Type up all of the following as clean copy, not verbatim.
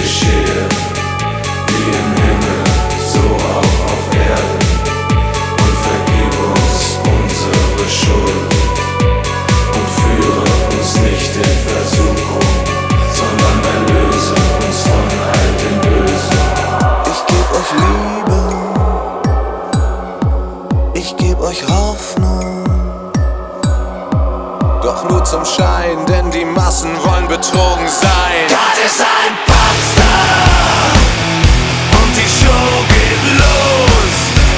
geschehe, wie im Himmel, so auch auf Erden. Und vergib uns unsere Schuld und führe uns nicht in Versuchung, sondern erlöse uns von all dem Bösen. Ich geb euch Liebe, ich geb euch Hoffnung, doch nur zum Schein, denn die Massen wollen betrogen sein. Gott ist ein Popstar und die Show geht los.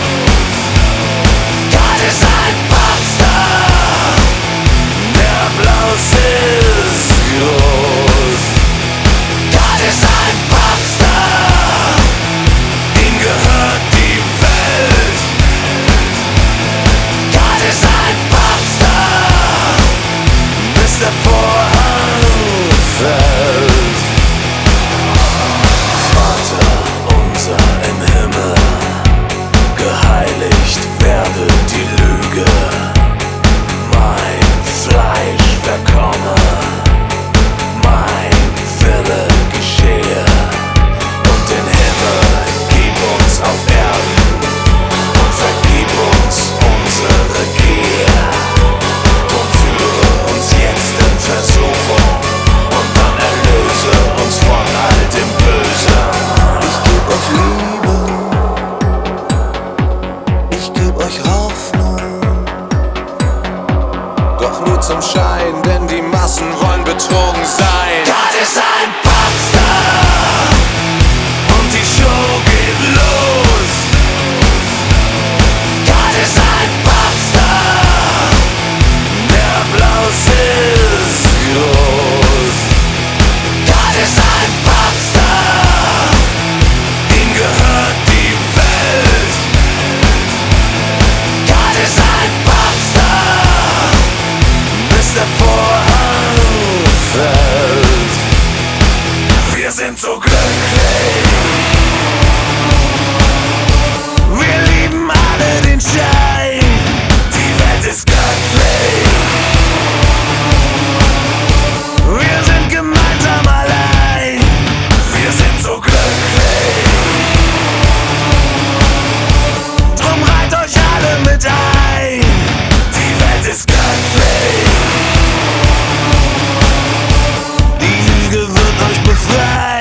Gott ist ein Popstar, der Applaus ist groß. Gott ist ein Popstar, ihm gehört die Welt. Gott ist ein Popstar, bis der Vorhang fällt. Vater unser im Himmel, geheiligt werde die Lüge. Mein Fleisch verkomme, mein Wille geschehe. Und den Himmel gib uns auf Erden und vergib uns unsere Gier. Und führe uns jetzt in Versuchung und dann erlöse uns von all dem Bösen. Ich geb euch Liebe, ich geb euch Hoffnung, doch nur zum Schein, denn die Massen wollen betrogen sein. Gott ist ein Popstar und die Show geht los. Gott ist ein Popstar, der Applaus ist groß. Gott ist ein Popstar, ihm gehört die Welt. Gott ist ein Popstar, bis der Vorhang fällt. Wir sind so glücklich, wir lieben alle den Schein. Die Welt ist göttlich, wir sind gemeinsam allein. Wir sind so glücklich, drum reiht euch alle mit ein. Die Welt ist göttlich, die Lüge wird euch befreien.